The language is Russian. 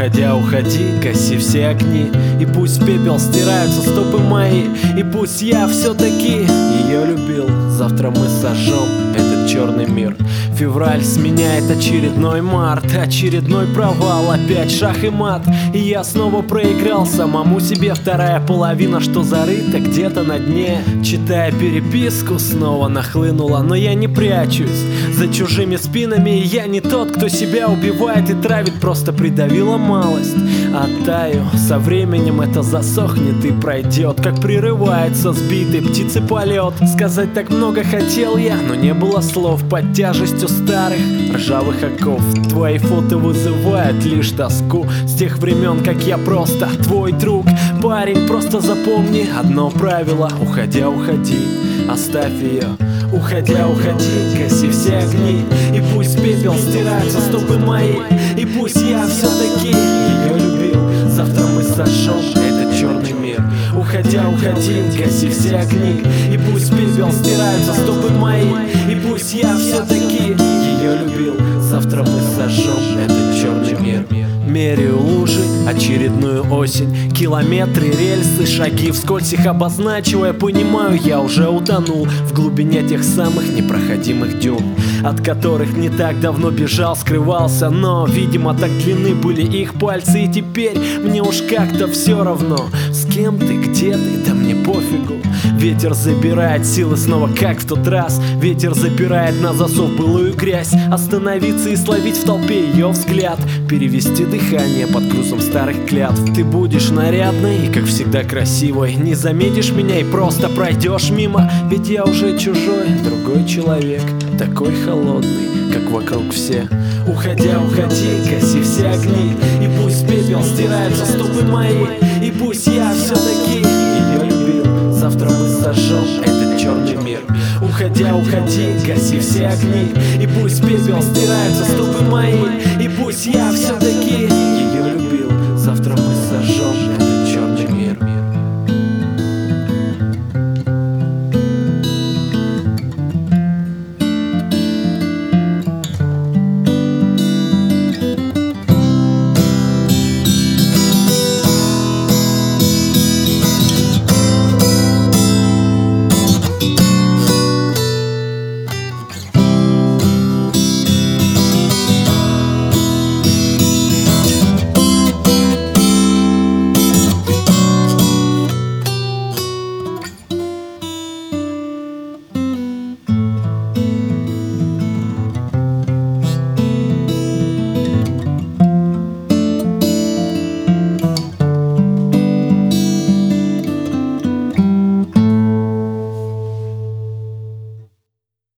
Уходя, уходи, гаси все огни, и пусть пепел стираются стопы мои, и пусть я все-таки ее любил. Завтра мы сожжем этот черный мир. Февраль сменяет очередной март, очередной провал, опять шах и мат. И я снова проиграл самому себе. Вторая половина, что зарыта где-то на дне. Читая переписку, снова нахлынула, но я не прячусь за чужими спинами. И я не тот, кто себя убивает и травит, просто придавила малость. Оттаю, со временем это засохнет и пройдет, как прерывается сбитый птицы полет. Сказать так много хотел я, но не было слов под тяжестью старых ржавых оков. Твои фото вызывают лишь тоску с тех времен, как я просто твой друг. Парень, просто запомни одно правило: уходя, уходи, оставь ее. Уходя, уходи, гаси все огни, и пусть пепел стираются стопы мои, и пусть я все-таки ее любил. Завтра мы сожжем этот черный мир. Уходя, уходи, гаси все огни, и пусть пепел стираются стопы мои, и пусть я все-таки ее любил. Завтра мы сожжем этот черный мир. Меряю лужи, очередную осень, километры, рельсы, шаги вскользь их обозначивая. Понимаю, я уже утонул в глубине тех самых непроходимых дюн, от которых не так давно бежал, скрывался. Но, видимо, так длинны были их пальцы, и теперь мне уж как-то все равно, с кем ты, где ты, да мне пофигу. Ветер забирает силы снова, как в тот раз. Ветер забирает на засов былую грязь. Остановиться и словить в толпе ее взгляд, перевести дыхание под грузом старых клятв. Ты будешь нарядной и, как всегда, красивой. Не заметишь меня и просто пройдешь мимо, ведь я уже чужой, другой человек, такой холодный, как вокруг все. Уходя, уходи, гаси все огни, и пусть пепел стираются стопы мои, и пусть я все-таки ее любил. Завтра мы сожжем этот черный мир. Уходя, уходи, гаси все огни, и пусть пепел стираются стопы мои, и пусть я все-таки ее любил. Завтра мы сожжем